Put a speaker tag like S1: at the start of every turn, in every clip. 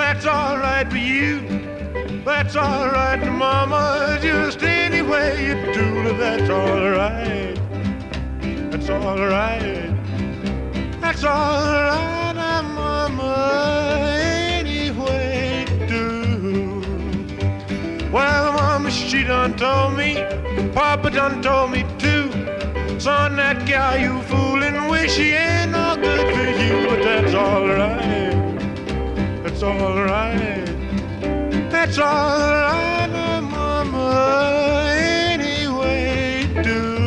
S1: That's all right for you. That's all right, Mama. Just any way you do it, that's all right. That's all right. That's all right, Mama. Any way you do. Well, Mama, she done told me. Papa done told me too. Son, that gal you fooling with, she ain't no good for you. But that's all right. That's all right. That's all right, Mama, any way you do.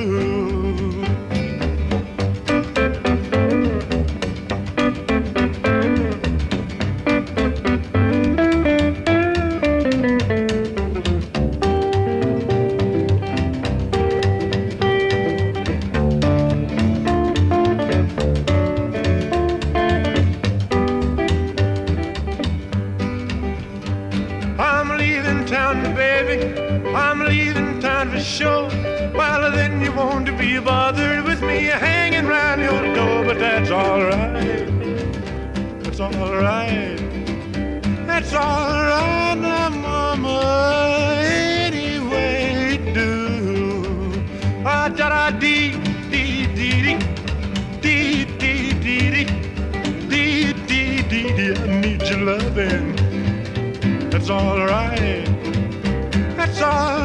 S1: I'm leaving town for sure. Well, then you won't be bothered with me hanging round your door. But that's all right. That's all right. That's all right, now, Mama. Any way you do. Ah, da da dee dee dee dee dee dee dee dee dee dee. I need your loving. That's all right. That's all